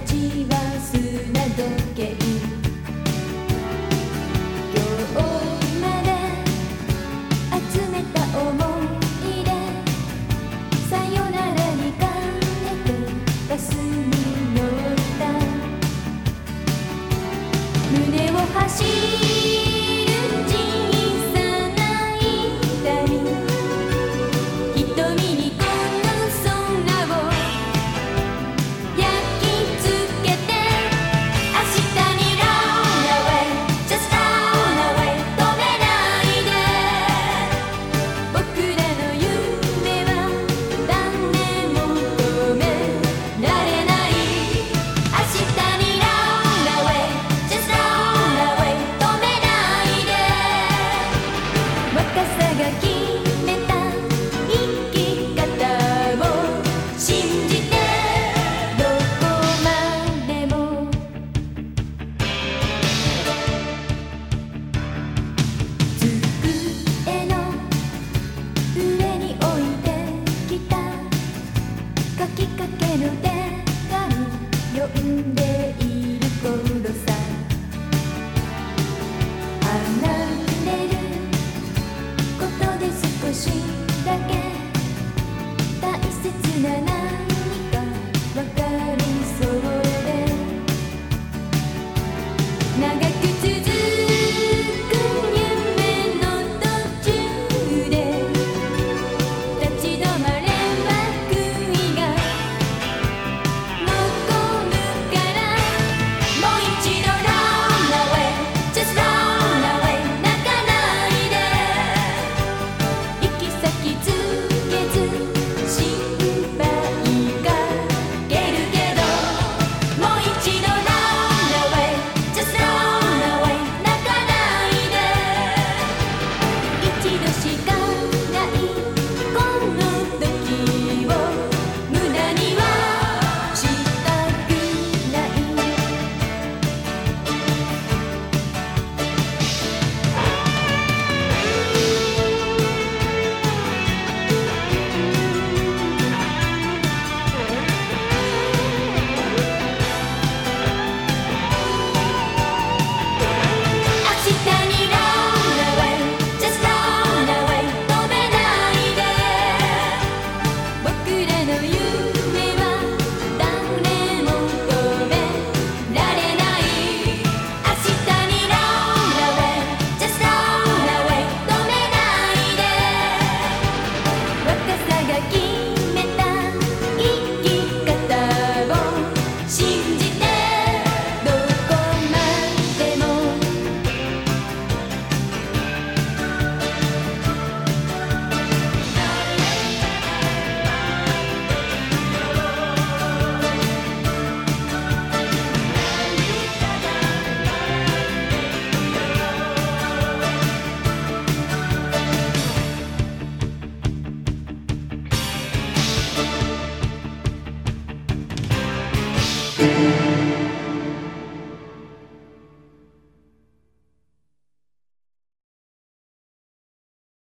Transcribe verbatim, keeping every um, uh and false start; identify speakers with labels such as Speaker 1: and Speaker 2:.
Speaker 1: ちは砂時計」「今日まで集めた想い出」「さよならにかけてバスに乗った」「胸を走る小さな痛み」「瞳にこの空を焼き付けて」「明日に Run away Just run away 止めないで」「僕らの夢は誰も止められない」「明日に Run away Just run away 止めないで」「若さが決めた生き方を信じて」「どこまでも」「机の上に置いてきた書きかけの手紙読んで